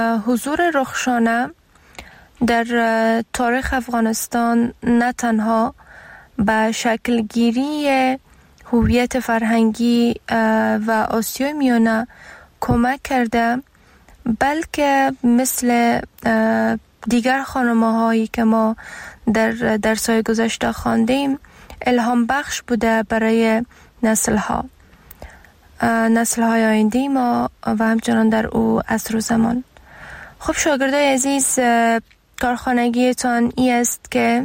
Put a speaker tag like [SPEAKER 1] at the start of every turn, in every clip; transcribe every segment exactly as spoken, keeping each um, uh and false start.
[SPEAKER 1] حضور رخشانه در تاریخ افغانستان نه تنها به شکلگیری هویت فرهنگی و آسیای میانه کمک کرده، بلکه مثل دیگر خانم‌هایی که ما در درس‌های گذشته خواندیم الهام بخش بوده برای نسل‌ها نسل‌های آینده ما و همچنان در او عصر و زمان. خب شاگردای عزیز، کارخانگیتان ای است که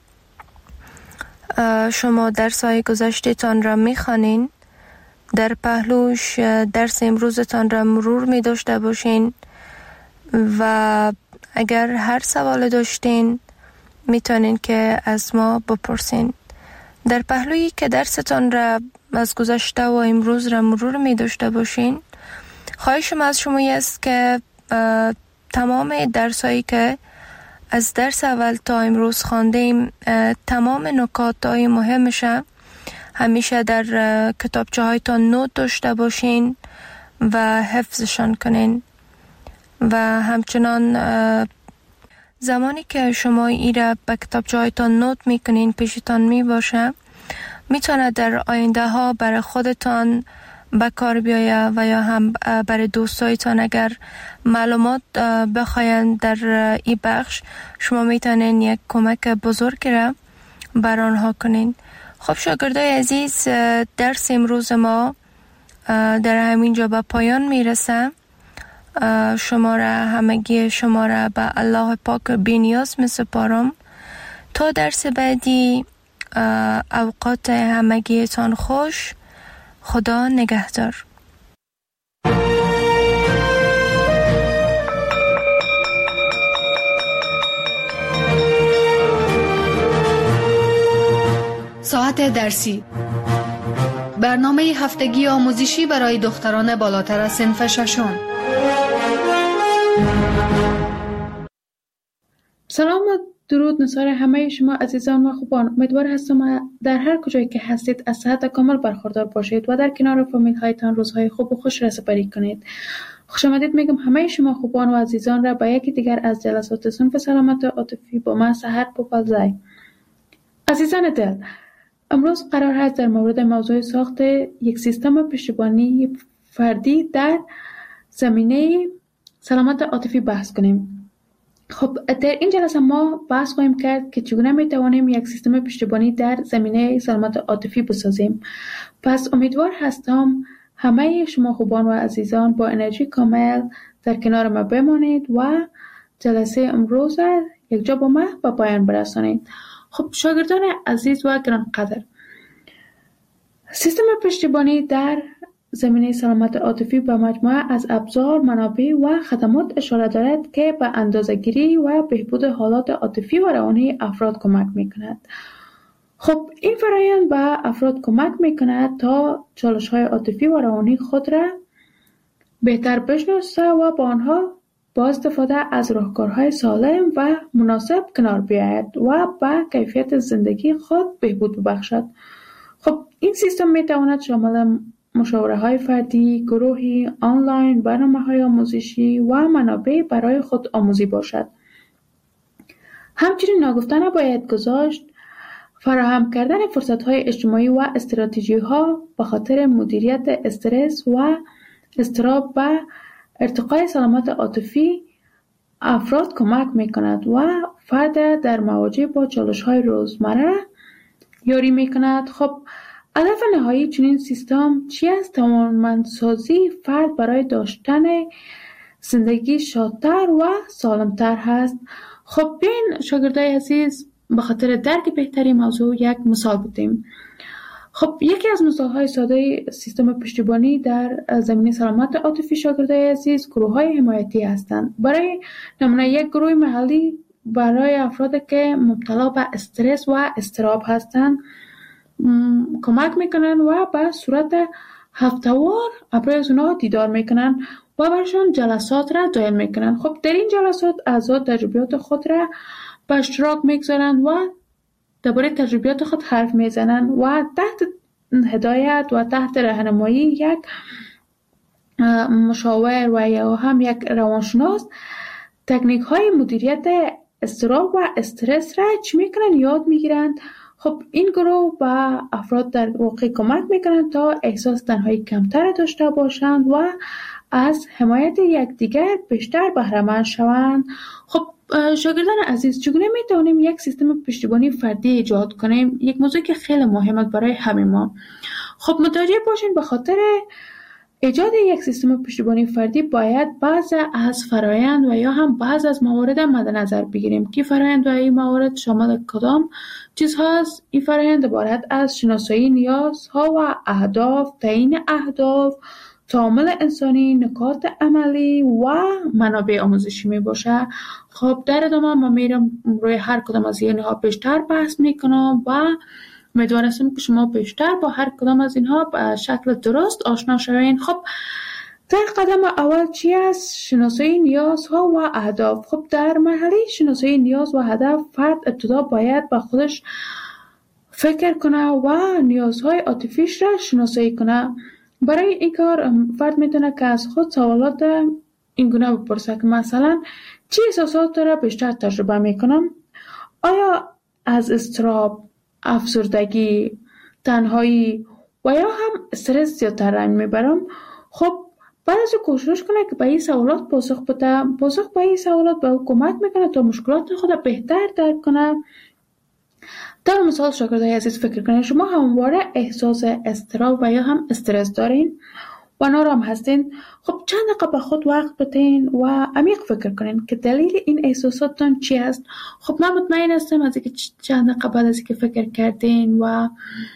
[SPEAKER 1] شما درس‌های گذشته‌تان را می‌خوانین، در پهلوش درس امروزتان را مرور می داشته باشین و اگر هر سوال داشتین میتونین که از ما بپرسین. در پهلویی که درستان را از گذشته و امروز را مرور می داشته باشین، خواهشم از شما است که تمام درسایی که از درس اول تا امروز خواندیم، تمام نکات‌های مهمش همیشه در کتابچه هایتان نوت داشته باشین و حفظشان کنین و همچنان زمانی که شما ای را به کتابچه هایتان نوت میکنین پیشتان می باشه، میتونه در آینده ها برای خودتان به کار بیایه و یا هم برای دوستایتان اگر معلومات بخواین در این بخش، شما میتونین یک کمک بزرگ را بر آنها کنین. خب شاگردای عزیز، درس امروز ما در همین جا به پایان میرسه. شما را همگی شما را به الله پاک بی‌نیاز میسپارم. تا درس بعدی، اوقات همگیتان خوش. خدا نگهدار.
[SPEAKER 2] ساعت درسی، برنامه هفتگی آموزشی برای دختران بالاتر از صنف ششم.
[SPEAKER 3] سلام و درود نثار همه شما عزیزان و خوبان. امیدوار هستم در هر کجایی که هستید از صحت کامل برخوردار باشید و در کنار فامیل هایتان روزهای خوب و خوش را سپری کنید. خوش آمدید میگم همه شما خوبان و عزیزان را به یکی دیگر از جلسات صنف سلامت عاطفی با من سحر پوپلزای. عزیزان دل، امروز قرار هست در مورد موضوع ساخت یک سیستم پشتیبانی فردی در زمینه سلامت عاطفی بحث کنیم. خب در این جلسه ما بحث خواهیم کرد که چگونه می توانیم یک سیستم پشتیبانی در زمینه سلامت عاطفی بسازیم. پس امیدوار هستم همه شما خوبان و عزیزان با انرژی کامل در کنار ما بمانید و جلسه امروز یک جا با ما به پایان برسانید. خب شاگردان عزیز و گرانقدر، سیستم پشتیبانی در زمینه سلامت عاطفی به مجموعه از ابزار، منابع و خدمات اشاره دارد که به اندازه‌گیری و بهبود حالات عاطفی و روانی افراد کمک می‌کند. خب این فرآیند به افراد کمک می‌کند تا چالش‌های عاطفی و روانی خود را بهتر بشناسه و با آنها با استفاده از راهکارهای سالم و مناسب کنار بیاید و به کیفیت زندگی خود بهبود ببخشد. خب این سیستم می‌تواند شامل مشاوره‌های فردی، گروهی، آنلاین، برنامه‌های آموزشی و منابع برای خود آموزی باشد. همچنین ناگفته نباید گذاشت فراهم کردن فرصت‌های اجتماعی و استراتژی‌ها به خاطر مدیریت استرس و اضطراب به ارتقای سلامت عاطفی افراد کمک می‌کند و فرد در مواجه با چالش‌های روزمره یاری می‌کند. خب هدف نهایی چنین سیستم چی است؟ توانمندسازی فرد برای داشتن زندگی شادتر و سالمتر هست. خب بیاین شاگردای عزیز به خاطر درک بهتری موضوع یک مثال بدیم. خب یکی از مثال‌های ساده سیستم پشتیبانی در زمینه سلامت عاطفی شاگردای عزیز گروه‌های حمایتی هستند. برای نمونه یک گروه محلی برای افرادی که مبتلا به استرس و اضطراب هستند کمک میکنن و به صورت هفته‌وار برای اونا دیدار میکنن و برشان جلسات را دایر میکنن. خب در این جلسات اعضا تجربیات خود را به اشتراک میگذارن و درباره تجربیات خود حرف میزنن و تحت هدایت و تحت راهنمایی یک مشاور و یا هم یک روانشناس تکنیک های مدیریت اضطراب و استرس را چی میکنن؟ یاد میگیرند. خب این گروه به افراد در واقع کمک میکنند تا احساس تنهایی کمتر داشته باشند و از حمایت یکدیگر بیشتر بهره مند شوند. خب شاگردان عزیز، چگونه میتونیم یک سیستم پشتیبانی فردی ایجاد کنیم؟ یک موضوع که خیلی مهمه برای همه ما. خب متوجه باشین به خاطر ایجاد یک سیستم پشتیبانی فردی باید بعض از فرایند و یا هم بعض از موارد مد نظر بگیریم که فرایند و این موارد شامل کدام چیزهاست. این فرایند عبارت از شناسایی نیازها و اهداف، تعیین اهداف، تعامل انسانی، نکات عملی و منابع آموزشی می باشه. خب در ادامه ما میرم روی هر کدام از اینها بیشتر بحث میکنم و امیدوارم که شما بیشتر با هر کدام از اینها به شکل درست آشنا شوین. خب در قدم اول چی است؟ شناسایی نیازها و اهداف. خب در مرحله شناسایی نیاز و هدف فرد ابتدا باید به خودش فکر کنه و نیازهای عاطفیش را شناسایی کنه. برای این کار فرد میتونه که از خود سوالات این گونه بپرسه که مثلا چه احساسات را بیشتر تجربه میکنم؟ آیا از اضطراب، افسردگی، تنهایی و یا هم استرس زیادتر رنج میبرم؟ خب بعد از کوشش کنه که به این سوالات پاسخ بده. پاسخ به این سوالات به او کمک میکنه تا مشکلات خود بهتر درک کنه. در مثال شاگردای عزیز فکر کنید شما همواره احساس اضطراب و یا هم استرس دارین و نارام هستین. خب چند دقیقه به خود وقت بدین و عمیق فکر کنین که دلیل این احساساتتان چی است. خب من مطمئن هستم از اینکه چند دقیقه بعد از اینکه فکر کردین و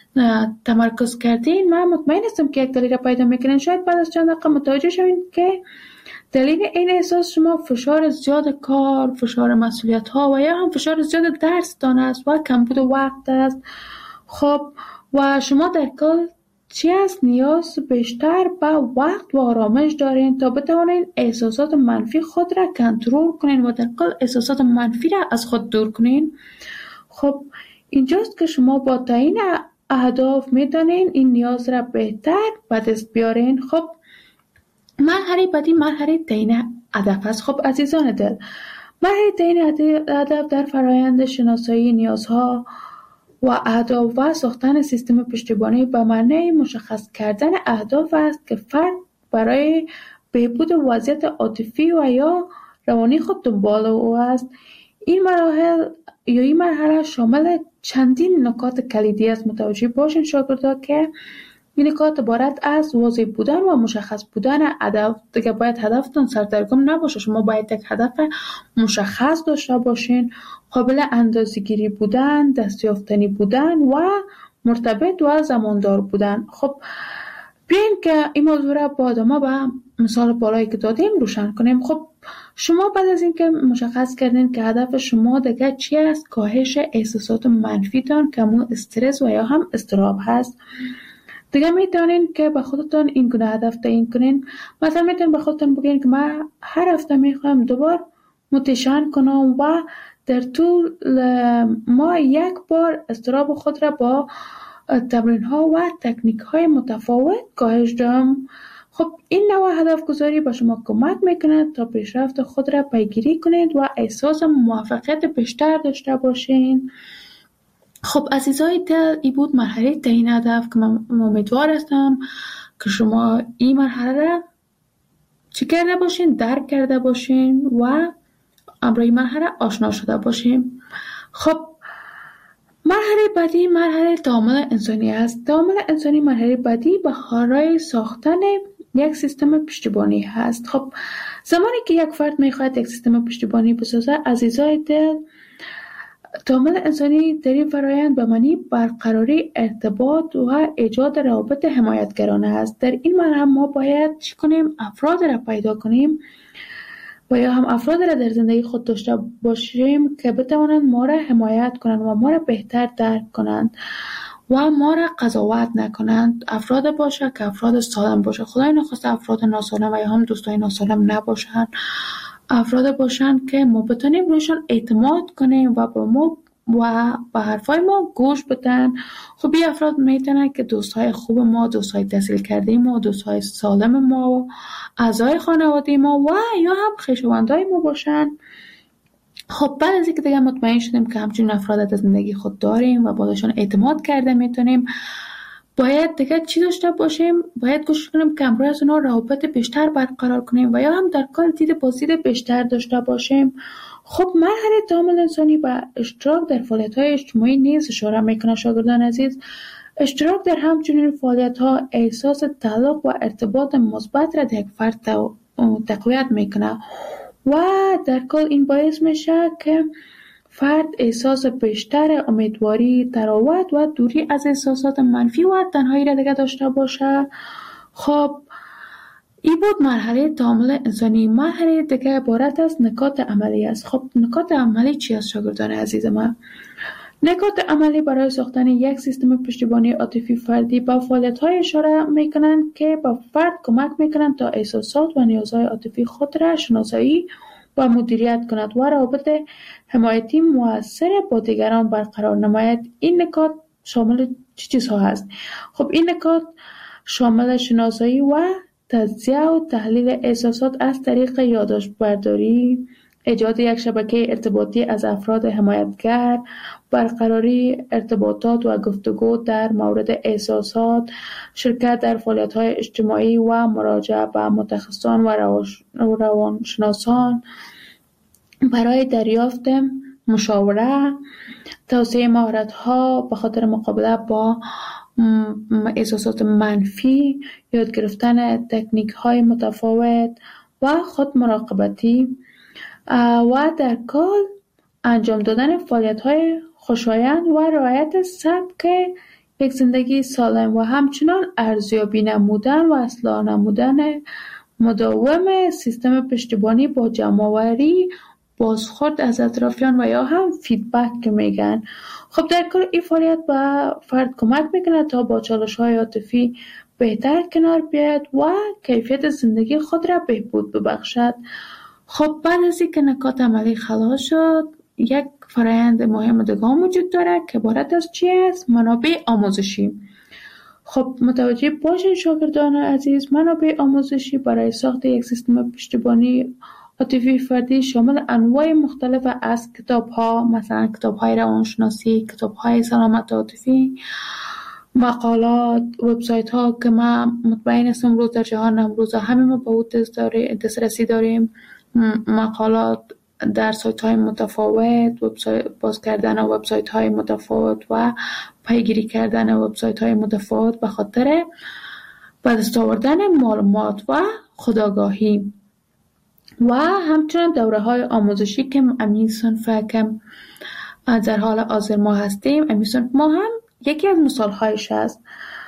[SPEAKER 3] تمرکز کردین، من مطمئن هستم که یک دلیل را پیدا میکنین. شاید بعد از چند دقیقه متوجه شوین که دلیل این احساس شما فشار زیاد کار، فشار مسئولیت ها و یا هم فشار زیاد درس دان است و کمبود وقت است. خب و شما در کل چی است؟ نیاز بیشتر به وقت و آرامش دارین تا بتوانین احساسات منفی خود را کنترل کنین و در کل احساسات منفی را از خود دور کنین. خب اینجاست که شما با تعیین اهداف میتونین این نیاز را بهتر به دست بیارین. خب مرحله بعدی مرحله تعیین هدف است. خب عزیزان دل، مرحله تعیین هدف در فرایند شناسایی نیازها و اهداف و ساختن سیستم پشتیبانی به معنی مشخص کردن اهداف است که فرد برای بهبود وضعیت عاطفی و یا روانی خود دنبال او است. این مراحل یا این مرحله شامل چندین نکات کلیدی است. متوجه باشین شاگردا که این نکات عبارت از واضح بودن و مشخص بودن هدف. دیگه باید هدفتون سردرگم نباشه. شما باید یک هدف مشخص داشته باشین، قابل اندازه‌گیری بودن، دستیافتنی بودن و مرتبط و زماندار بودن. خب بیاین که این موضوع را با ادامه به مثال بالایی که دادیم روشن کنیم. خب شما بعد از اینکه مشخص کردین که هدف شما دیگه چی است، کاهش احساسات منفی تان که همون استرس و یا هم اضطراب هست، دیگه میتونین که به خودتون این گونه هدف تعیین کنین. مثلا میتونین به خودتون بگین که من هر هفته میخوام دوبار متشن کنم و در طول ما یک بار اضطراب خود را با تمرین ها و تکنیک های متفاوت کاهش دهم. خب این نوع هدف گذاری به شما کمک میکنه تا پیشرفت خود را پیگیری کنید و احساس موفقیت بیشتر داشته باشین. خب عزیزای دل، این بود مرحله تعیین هدف که من امیدوار هستم که شما این مرحله را چی کرده باشین، درک کرده باشین و امروز این مرحله آشنا شده باشین. خب مرحله بعدی مرحله تعامل انسانی است. تعامل انسانی مرحله بعدی برای ساختن یک سیستم پشتیبانی هست. خب زمانی که یک فرد میخواهد یک سیستم پشتیبانی بسازه، عزیزای دل، تعامل انسانی در این فرایند به معنی برقراری ارتباط و ایجاد روابط حمایتگرانه است. در این مرحله ما باید چی کنیم؟ افراد را پیدا کنیم و یا هم افراد را در زندگی خود داشته باشیم که بتوانند ما را حمایت کنند و ما را بهتر درک کنند و ما را قضاوت نکنند. افراد باشه که افراد سالم باشه. خدای نخواسته افراد ناسالم و یا هم دوستای ناسالم نباشند. افراد باشند که ما بتونیم رویشان اعتماد کنیم و با ما و به حرفای ما گوش بدن. خب این افراد میتونن که دوستای خوب ما، دوستای تحصیل کرده ما، دوستای سالم ما، اعضای خانواده ما و یا هم خویشاوندای ما باشن. خب بعد از اینکه دیگه مطمئن شدیم که همچین افراد در زندگی خود داریم و باشون اعتماد کرده میتونیم، باید دیگه چی داشته باشیم؟ باید کوشش کنیم که همراه از اونا روابط بیشتر برقرار کنیم و یا هم در کل دید بازدید بیشتر داشته باشیم. خب مرحله تعامل انسانی و اشتراک در فعالیت‌های اجتماعی نیز اشاره میکنه شاگردان عزیز. اشتراک در همچنین فعالیت‌ها احساس تعلق و ارتباط مثبت را در یک فرد تقویت میکنه و در کل این باعث میشه که فرد احساس بیشتر امیدواری، تراوت و دوری از احساسات منفی و تنهایی را دیگه داشته باشه. خب این بود مرحله تعامل انسانی. مرحله دیگه عبارت از نکات عملی است. خب نکات عملی چی است شاگردان عزیز من؟ نکات عملی برای ساختن یک سیستم پشتیبانی عاطفی فردی با فعالیت‌های اشاره میکنند که با فرد کمک میکنند تا احساسات و نیازهای عاطفی خود را شناسایی و مدیریت کند و روابط حمایتی مؤثر با دیگران برقرار نماید. این نکات شامل چه چیزها هست؟ خب این نکات شامل شناسایی و تجزیه و تحلیل احساسات از طریق یادداشت برداری، ایجاد یک شبکه ارتباطی از افراد حمایتگر، برقراری ارتباطات و گفتگو در مورد احساسات، شرکت در فعالیت‌های اجتماعی و مراجعه به متخصصان و روانشناسان برای دریافت مشاوره، توسعه مهارت‌ها به خاطر مقابله با احساسات منفی، یاد گرفتن تکنیک‌های متفاوت و خود مراقبتی و در کل انجام دادن فعالیت‌های خوشایند و رعایت سبک یک زندگی سالم و همچنان ارزیابی نمودن و اصلاح نمودن مداوم سیستم پشتیبانی با جمع‌آوری بازخورد از اطرافیان و یا هم فیدبک که میگن. خب در کل این فعالیت به فرد کمک میکنه تا با چالش‌های عاطفی بهتر کنار بیاید و کیفیت زندگی خود را بهبود ببخشد. خب بعد از اینکه نکات عملی خلاص شد، یک فرآیند مهم دیگه وجود داره که عبارت از چی است؟ منابع آموزشی. خب متوجه باشین شاگردان عزیز، منابع آموزشی برای ساخت یک سیستم پشتیبانی عاطفی فردی شامل انواع مختلف از کتاب‌ها، مثلا کتاب‌های روانشناسی، کتاب‌های سلامت عاطفی، مقالات، وبسایت‌ها که ما مطمئن هستم امروز در جهان امروز همه ما به دسترسی داریم، مقالات در سایت‌های متفاوت، وبسایت باز کردن وبسایت‌های متفاوت و پیگیری کردن وبسایت‌های متفاوت به خاطر به دست آوردن معلومات و خودآگاهی و همچنین دوره‌های آموزشی که امی صنف که در حال حاضر ما هستیم، امی صنف ما هم یکی از مثال‌هایش است.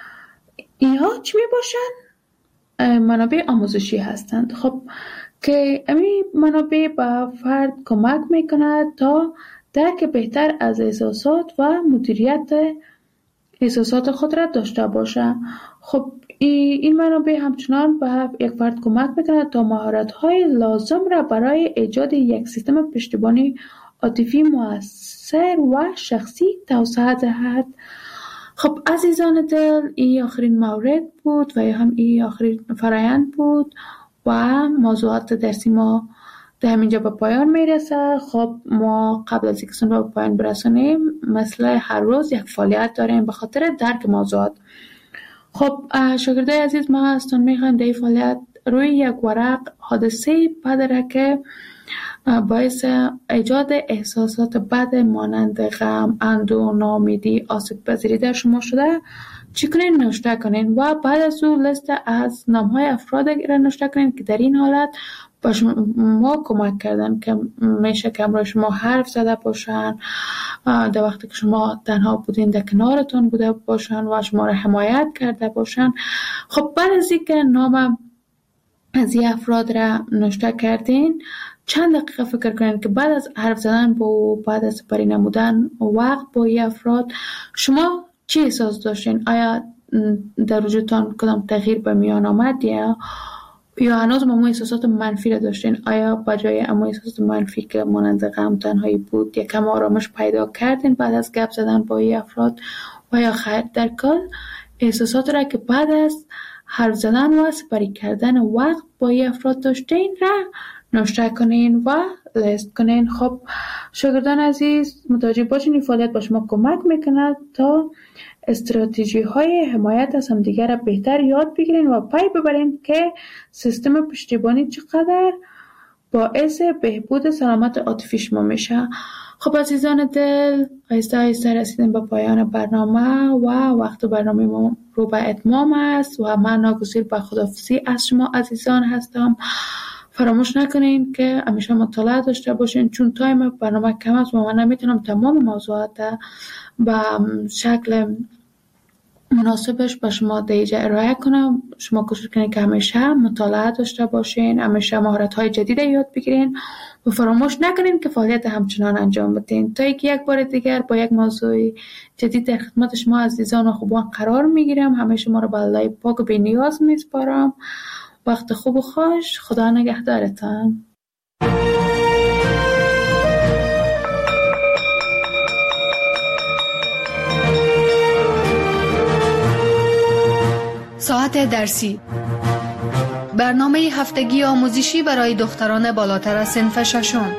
[SPEAKER 3] اینها چی میباشند؟ منابع آموزشی هستند. خب که امی منابع به فرد کمک میکند تا درک بهتر از احساسات و مدیریت احساسات خود را داشته باشه. خب این منابع همچنان به یک فرد کمک میکند تا مهارت‌های لازم را برای ایجاد یک سیستم پشتیبانی عاطفی مؤثر و شخصی توسعه دهد. خب عزیزان دل، این آخرین مورد بود و یا هم این آخرین فرآیند بود و موضوعات درسی ما در همینجا به پایان میرسه. خب ما قبل از اینکه سن رو به پایان برسونیم مثل هر روز یک فعالیت داریم به خاطر درک موضوعات. خب شاگردای عزیز، ما هستون میخوایم در این فعالیت روی یک ورق حادثه بد که باعث ایجاد احساسات بد مانند غم، اندوه، ناامیدی، آسیب پذیری در شما شده چی کنین؟ نوشته کنین و بعد از اون لیست از نام‌های افراد را نوشته کنین که در این حالت با شما کمک کردن، که میشه که امروز شما حرف زده باشن در وقتی که شما تنها بودین، در کنارتون بوده باشن و شما را حمایت کرده باشن. خب بعد از اینکه نام از این افراد را نوشته کردین، چند دقیقه فکر کنین که بعد از حرف زدن با بعد از سپری نمودن وقت با این افراد شما چی احساس داشتین؟ آیا در وجودتان کدام تغییر به میان آمد یا یا هنوز ما احساسات منفی را داشتین؟ آیا بجای اما احساسات منفی که مانند غم، تنهایی بود یکم آرامش پیدا کردین بعد از گپ زدن با این افراد؟ و یا خیر در کل احساسات را که بعد از حرف زدن و سپری کردن وقت با این افراد داشتین را نوشته کنین و لیست کنین. خب شاگردان عزیز متوجه باشین این فعالیت با شما کمک میکند تا استراتژی های حمایت از همدیگر را بهتر یاد بگیرین و پی ببرین که سیستم پشتیبانی چقدر باعث بهبود سلامت عاطفی شما میشه. خب عزیزان دل، آهسته آهسته رسیدیم به پایان برنامه و وقت برنامه ما رو به اتمام است و من ناگزیر به خداحافظی از شما عزیزان هستم. فراموش نکنین که همیشه مطالعه داشته باشین، چون تایم برنامه کم است و من نمیتونم تمام موضوعات به شکل مناسبش به شما دیجا ارائه کنم. شما کوشش کنین که همیشه مطالعه داشته باشین، همیشه مهارت‌های جدید یاد بگیرین و فراموش نکنین که فعالیت همچنان انجام بدین تا اینکه یک بار دیگر با یک موضوع جدید در خدمت شما عزیزان و خوبان قرار میگیرم. همه شما رو به الله پاک و بی‌نیاز میسپارم. وقت خوب و خوش. خدا نگهدارتان.
[SPEAKER 2] ساعت درسی، برنامه هفتگی آموزشی برای دختران بالاتر از صنف ششم.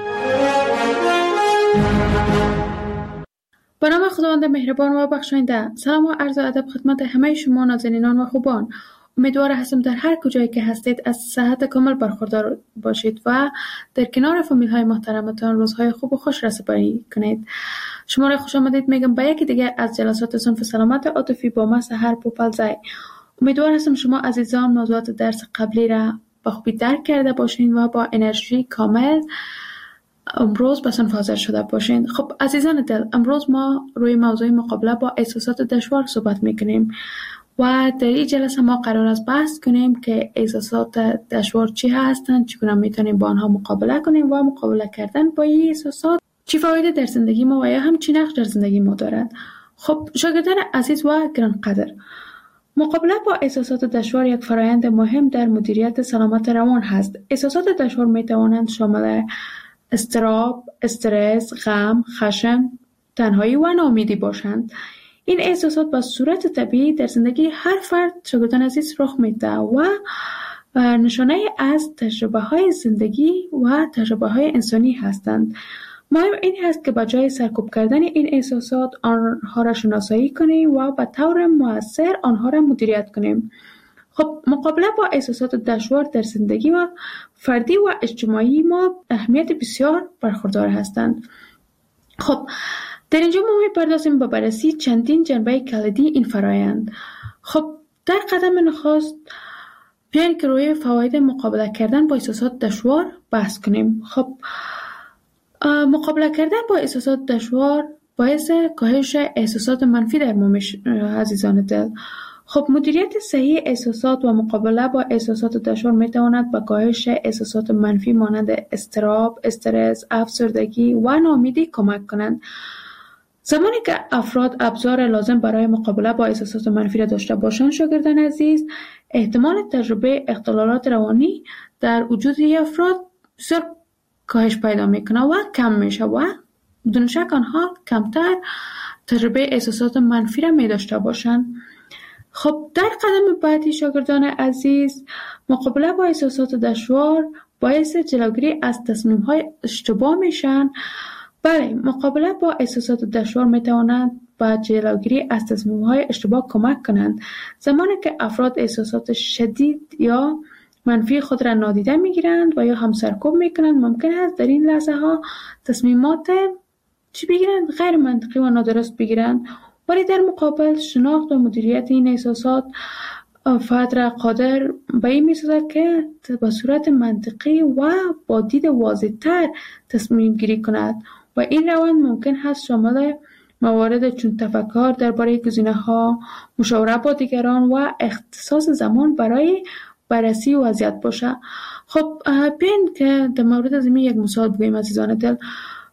[SPEAKER 3] به نام خداوند مهربان و بخشاینده. سلام و عرض ادب خدمت همه شما نازنینان و خوبان. امیدوار هستم در هر کجایی که هستید از صحت کامل برخوردار باشید و در کنار فامیل های محترمتان روزهای خوب و خوش را سپری کنید. شما را خوش آمدید میگم به یکی دیگه از جلسات صنف سلامت عاطفی با من سحر پوپلزای. امیدوار هستم شما عزیزان موضوعات درس قبلی را با خوبی درک کرده باشین و با انرژی کامل امروز به صنف حاضر شده باشین. خب عزیزان دل، امروز ما روی موضوع مقابله با احساسات دشوار صحبت میکنیم و در این جلسه ما قرار است بحث کنیم که احساسات دشوار چی هستند، چگونه میتونیم با آنها مقابله کنیم و مقابله کردن با این احساسات چی فایده در زندگی ما و یا هم چی نقش در زندگی ما دارد. خب شاگردان عزیز و گرانقدر، مقابله با احساسات دشوار یک فرایند مهم در مدیریت سلامت روان هست. احساسات دشوار میتوانند شامل اضطراب، استرس، غم، خشم، تنهایی و ناامیدی باشند. این احساسات به صورت طبیعی در زندگی هر فرد شاگردان عزیز رخ میده و نشانه از تجربه های زندگی و تجربه های انسانی هستند. مهم این هست که به جای سرکوب کردن این احساسات آنها را شناسایی کنیم و به طور مؤثر آنها را مدیریت کنیم. خب مقابله با احساسات دشوار در زندگی و فردی و اجتماعی ما اهمیت بسیار برخوردار هستند. خب در اینجا ما می‌پردازیم به بررسی چندین جنبه کلیدی این فرایند. خب در قدم نخست بیاین که روی فواید مقابله کردن با احساسات دشوار بحث کنیم. خب مقابله کردن با احساسات دشوار باعث کاهش احساسات منفی در ما میشه عزیزان دل. خب مدیریت صحیح احساسات و مقابله با احساسات دشوار میتواند به کاهش احساسات منفی مانند اضطراب، استرس، افسردگی و ناامیدی کمک کنند. زمانی که افراد ابزار لازم برای مقابله با احساسات منفی را داشته باشند شاگردان عزیز، احتمال تجربه اختلالات روانی در وجود افراد بسیار کاهش پیدا میکنه و کم میشه و بدون شک آنها کمتر تجربه احساسات منفی را می داشته باشند. خب در قدم بعدی شاگردان عزیز، مقابله با احساسات دشوار باعث جلوگیری از تصمیم‌های اشتباه میشن. بله، مقابله با احساسات دشوار میتوانند به جلوگیری از تصمیم‌های اشتباه کمک کنند. زمانی که افراد احساسات شدید یا منفی خود را نادیده میگیرند و یا هم سرکوب میکنند، ممکن است در این لحظه ها تصمیمات چی بگیرند؟ غیر منطقی و نادرست بگیرند. ولی در مقابل شناخت و مدیریت این احساسات فرد را قادر به این می‌سازد که به صورت منطقی و با دید واضح‌تر تصمیم گیری کند و این روند ممکن است شامل موارد چون تفکر درباره گزینه‌ها، مشاوره با دیگران و اختصاص زمان برای بررسی وضعیت باشه. خب بیاین که در مورد از این یک مثال بگوییم عزیزان دل.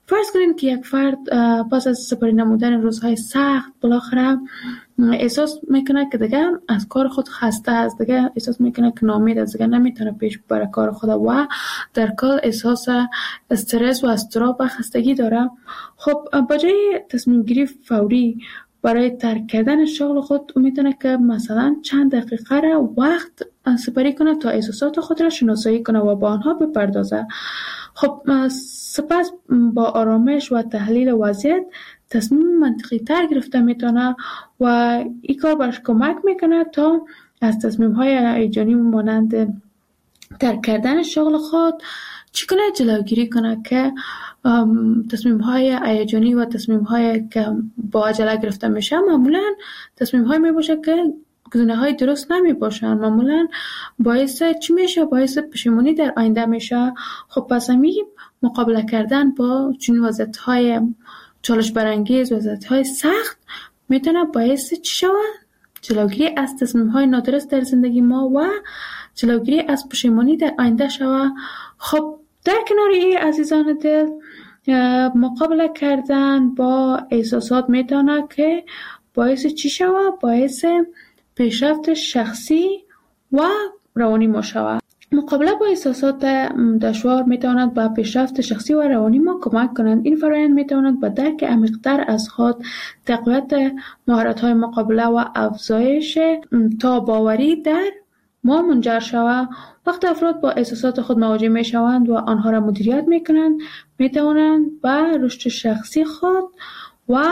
[SPEAKER 3] فرض کنین که یک فرد پس از سپری نمودن روزهای سخت بالاخره احساس میکنه که دیگه از کار خود خسته است، دیگه احساس میکنه که ناامید است، دیگه نمیتونه پیش بره کار خود و در کل احساس استرس و اضطراب و خستگی داره. خب بجای تصمیم گیری فوری برای ترک کردن شغل خود میتونه که مثلا چند دقیقه را وقت سپری کنه تا احساسات خود را شناسایی کنه و با آنها بپردازه. خب سپس با آرامش و تحلیل وضعیت تصمیم منطقی تر گرفته میتونه و این کار برش کمک میکنه تا از تصمیم های هیجانی مانند ترک کردن شغل خود چی کنه جلوگیری کنه که تصمیم های هیجانی و تصمیم های که با عجله گرفته میشه معمولا تصمیم های میباشه که گزینه های درست نمی باشن، معمولا باعث چی میشه؟ باعث پشیمانی در آینده میشه. خب پس همی مقابله کردن با چنین وضعیت های چالش برانگیز، وضعیت های سخت میتونه باعث چی شود؟ جلوگیری از تصمیم های نادرست در زندگی ما و جلوگیری از پشیمانی در آینده شود. خب در کنار این عزیزان دل مقابله کردن با احساسات میتونه که باعث چی شود؟ باعث پیشرفت شخصی و روانی ما شود. مقابله با احساسات دشوار میتواند به پیشرفت شخصی و روانی ما کمک کنند. این فرآیند میتواند به درک عمیق‌تر از خود، تقویت مهارت‌های مقابله و افزایش تاب‌آوری در ما منجر شود. وقتی افراد با احساسات خود مواجه میشوند و آنها را مدیریت میکنند، میتوانند به رشد شخصی خود و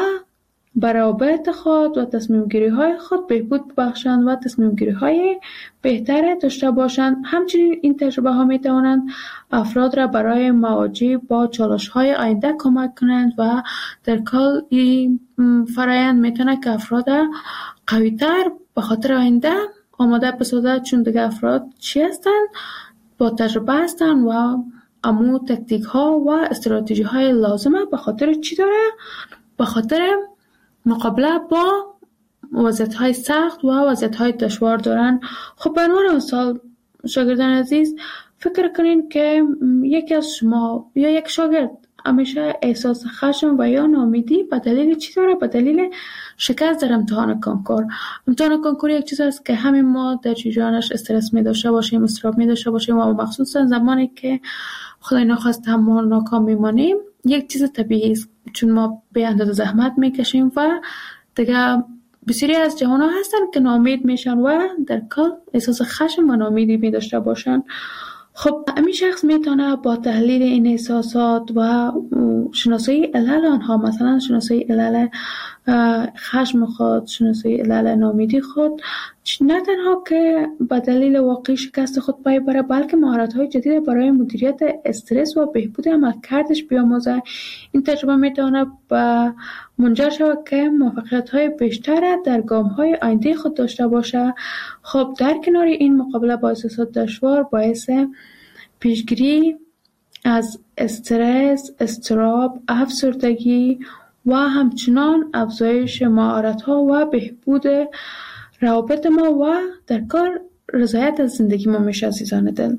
[SPEAKER 3] برابط خود و تصمیم گیری های خود بهبود ببخشند و تصمیم گیری های بهتر داشته باشند. همچنین این تجربه ها می توانند افراد را برای مواجهه با چالش های آینده کمک کنند و در کل این فرآیند می تواند که افراد قوی تر به خاطر آینده آماده بسازد، چون دیگه افراد چی هستند؟ با تجربه هستند و امو تکتیک ها و استراتژی های لازمه به خاطر چی داره؟ به خاطر مقابله با وضعیت‌های سخت و وضعیت‌های دشوار دارن. خب به عنوان مثال شاگردان عزیز فکر کنین که یکی از شما یا یک شاگرد همیشه احساس خشم و یا ناامیدی به دلیل چی داره؟ به دلیل شکست در امتحان کنکور. امتحان کنکور یک چیز است که همین ما در جریانش استرس می داشته باشیم، اضطراب می داشته باشیم و مخصوصا زمانی که خدای نخواست ما ناکام میمانیم یک چیز طبیعی است، چون ما به اندازه زحمت میکشیم و دیگه بسیاری از جوان ها هستن که ناامید میشن و در کل احساس خشم و ناامیدی می داشته باشن. خب همین شخص میتونه با تحلیل این احساسات و شناسایی علل آنها، مثلا شناسایی علل خشم خود، شناسایی علل ناامیدی خود، نه تنها که به دلیل واقعی شکست خود پای بره، بلکه مهارت‌های جدید برای مدیریت استرس و بهبود عملکردش بیاموزه. این تجربه میتونه به منجر شود که موفقیت‌های بیشتر در گام‌های آینده خود داشته باشه. خب در کنار این مقابله با احساسات دشوار باعث پیشگیری از استرس، اضطراب، افسردگی و همچنان افزایش مهارت‌ها و بهبود روابط ما و در کار رضایت از زندگی ما میشه. عزیزان دل،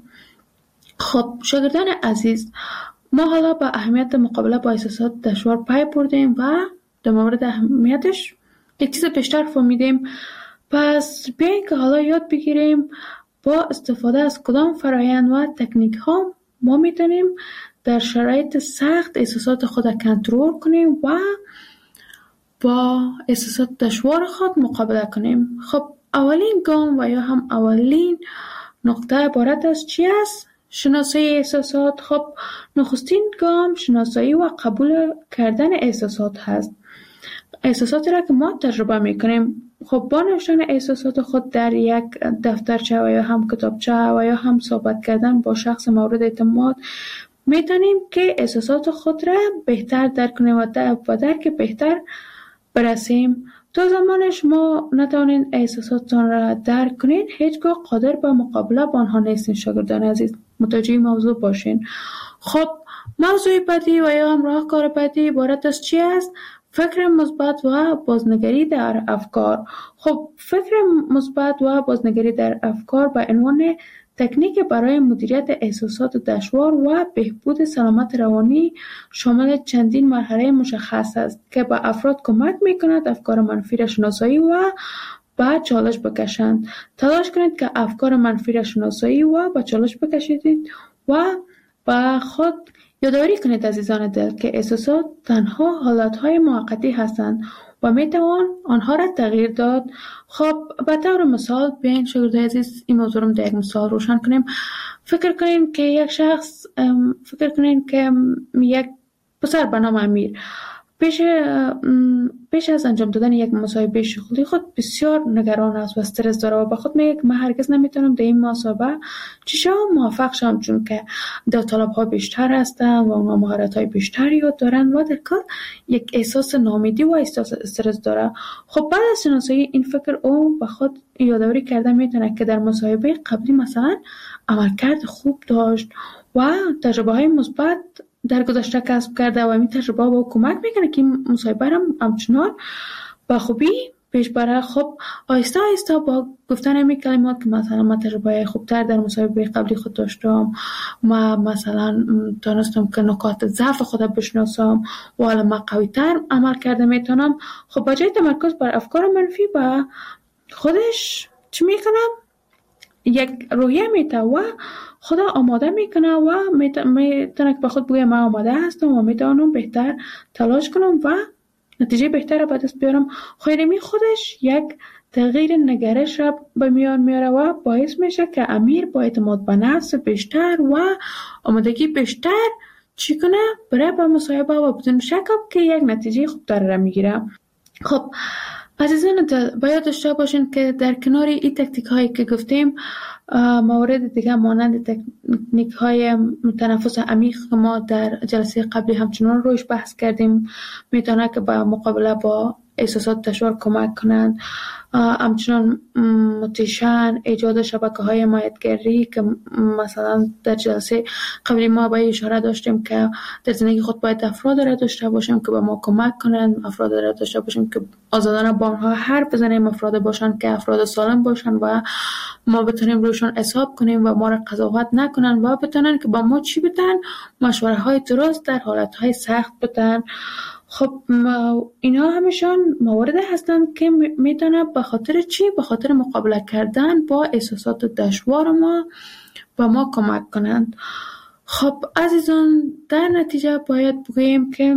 [SPEAKER 3] خب شاگردان عزیز، ما حالا به اهمیت مقابله با احساسات دشوار پی بردیم و در مورد اهمیتش یک چیز بیشتر فهمیدیم. پس بیایید که حالا یاد بگیریم با استفاده از کدام فرآیند و تکنیک ها ما میتونیم در شرایط سخت احساسات خود را کنترل کنیم و با احساسات دشوار خود مقابله کنیم. خب اولین گام و یا هم اولین نقطه عبارت از چی است؟ شناسایی احساسات. خب نخستین گام شناسایی و قبول کردن احساسات هست. احساساتی را که ما تجربه میکنیم، خب با نوشتن احساسات خود در یک دفترچه و یا هم کتابچه و یا هم صحبت کردن با شخص مورد اعتماد میتونیم که احساسات خود را بهتر درک کنیم و درک بهتر برسیم. تا زمان شما نتوانید احساساتتان را درک کنید، هیچگاه قادر به مقابله با آنها نیستین. شاگردان عزیز متوجه موضوع باشین. خب موضوع بعدی و یا هم راهکار بعدی عبارت از چی است؟ فکر مثبت و بازنگری در افکار. خب فکر مثبت و بازنگری در افکار به عنوان تکنیک برای مدیریت احساسات دشوار و بهبود سلامت روانی شامل چندین مرحله مشخص است که به افراد کمک می‌کند افکار منفی را شناسایی و به چالش بکشند. تلاش کنید که افکار منفی را شناسایی و به چالش بکشید و به خود یادآوری کنید عزیزان دل که احساسات تنها حالتهای موقتی هستند و میتوان آنها را تغییر داد. خب به طور مثال بیاین شاگردای عزیز این موضوع رو در یک مثال روشن کنیم. فکر کنین که یک شخص فکر کنین که یک پسر به نام امیر پیش پیش از انجام دادن یک مصاحبه شغلی خود بسیار نگران است و استرس داره و به خود میگه من هرگز نمیتونم در این مصاحبه چیشا موفق شم چون که داوطلب ها بیشتر هستن و اونها مهارت های بیشتری یاد دارن و در کار یک احساس ناامیدی و احساس استرس داره. خب بعد از شناسایی این فکر او به خود یادآوری کرده میتونه که در مصاحبه قبلی مثلا عملکرد خوب داشت و تجربه های مثبت در گذشته کسب کرده و این تجربه با کمک میکنه که مصاحبه را همچنان با خوبی پیش بره. خب آهسته آهسته با گفتن این کلمات که مثلا من تجربه خوبتر در مصاحبه قبلی خود داشتم، ما مثلا تونستم که نکات ضعف خودم بشناسم و حالا من قوی‌تر عمل کرده میتونم. خب با جای تمرکز بر افکار منفی با خودش چی میکنم؟ یک روحیه میته و خدا آماده میکنه و میتونه که به خود بگه من آماده هستم و میتونم بهتر تلاش کنم و نتیجه بهتر به دست بیارم. خیلی خودش یک تغییر نگرش را به میان میاره و باعث میشه که امیر با اعتماد به نفس بیشتر و آمادگی بیشتر چی کنه برای با مصاحبه و بدون شک که یک نتیجه خوبتر را میگیره. خب عزیزان دل باید داشته باشین که در کنار این تکنیک هایی که گفتیم موارد دیگه مانند تکنیک های تنفس عمیق که ما در جلسه قبلی همچنان روش بحث کردیم میتونه که با مقابله با احساسات دشوار کمک کنند. همچنان موتیشن، ایجاد شبکه های حمایتگری که مثلا در جلسه قبلی ما به اشاره داشتیم که در زندگی خود باید افراد را داشته باشیم که به ما کمک کنند، افراد را داشته باشیم که آزادانه با آنها حرف بزنیم، افراد باشن که افراد سالم باشن و ما بتونیم روشان حساب کنیم و ما را قضاوت نکنن و بتونن که با ما چی بدن، مشوره های درست در حالت های سخت بدن. خب اینا همشان موارد هستند که میتونه به خاطر چی؟ به خاطر مقابله کردن با احساسات دشوار ما با ما کمک کنند. خب عزیزان در نتیجه باید بگوییم که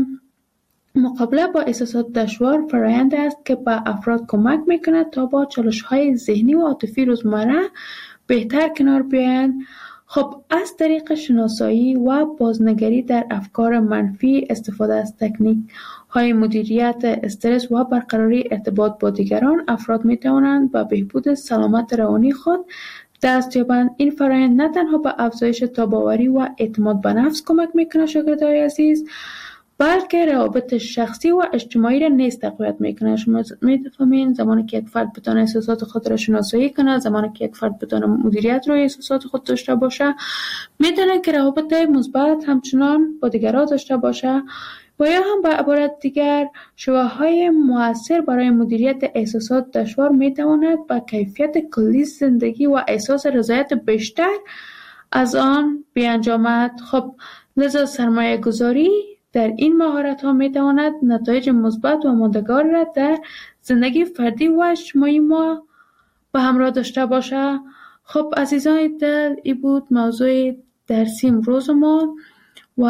[SPEAKER 3] مقابله با احساسات دشوار فرآیند است که به افراد کمک میکنه تا با چالش‌های ذهنی و عاطفی روزمره بهتر کنار بیایند. خب از طریق شناسایی و بازنگری در افکار منفی، استفاده از تکنیک های مدیریت استرس و برقراری ارتباط با دیگران، افراد می توانند به بهبود سلامت روانی خود دست یابند. این فرآیند نه تنها به افزایش تاب‌آوری و اعتماد به نفس کمک میکنه شاگردای عزیز، بلکه روابط شخصی و اجتماعی را نیز تقویت میکنه. شما میفهمین زمانی که یک فرد بتونه احساسات خود را شناسایی کنه، زمانی که یک فرد بتونه مدیریت روی احساسات خود داشته باشه، میتونه که روابط مثبت همچنان با دیگران داشته باشه و یا هم به عبارت دیگر شواهدهای مؤثر برای مدیریت احساسات دشوار میتواند به کیفیت کلی زندگی و احساس رضایت بیشتر از آن بیانجامد. خب لذا سرمایه گذاری در این مهارت ها می تواند نتایج مثبت و ماندگار را در زندگی فردی و اجتماعی ما به همراه داشته باشه. خب عزیزان دل این بود موضوع درسی امروز ما و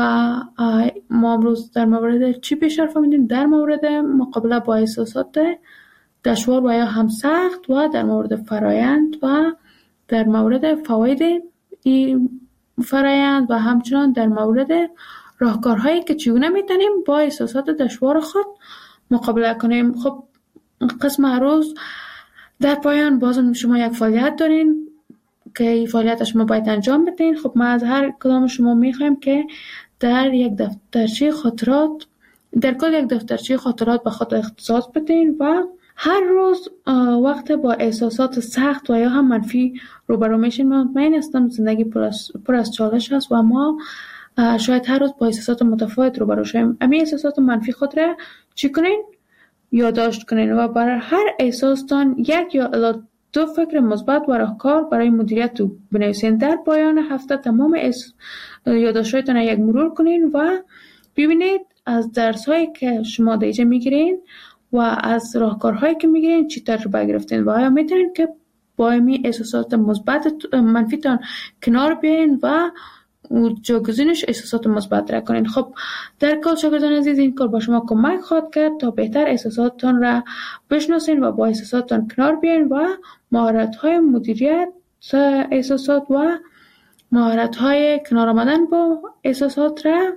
[SPEAKER 3] ما امروز در مورد چی بیشتر فهمیدیم؟ در مورد مقابله با احساسات دشوار و یا هم سخت و در مورد فرایند و در مورد فواید این فرایند و همچنان در مورد راهکارهایی که چگونه میتونیم با احساسات دشوار خود مقابله کنیم. خب قسم هر روز در پایان بازم شما یک فعالیت دارین که این فعالیت شما باید انجام بدین. خب ما از هر کدام شما میخوایم که در یک دفترچه خاطرات در کل یک دفترچه خاطرات به خود اختصاص بدین و هر روز وقت با احساسات سخت و یا هم منفی روبرو میشین. من مطمئن هستم زندگی پر از, پر از چالش است و ما شاید هر روز با احساسات متفاوت روبرو شویم. امی احساسات منفی خود را چی کنین؟ یادداشت کنین و برای هر احساستان یک یا الی دو فکر مثبت و راهکار برای مدیریت او بنویسین. در پایان هفته تمام یادداشت‌هایتان را یک مرور کنین و ببینید از درس‌هایی که شما دیجا میگیرین و از راهکارهایی که میگیرین چی تجربه گرفتین و آیا میتونین که با این احساسات مثبت منفیتان کنار بیاین و جاگزینش احساسات مثبت را کنین. خب در کل شاگردان عزیز، این کار با شما کمک خواهد کرد تا بهتر احساساتتان را بشناسین و با احساساتتان کنار بیاین و مهارت‌های مدیریت احساسات و مهارت‌های کنار آمدن با احساسات را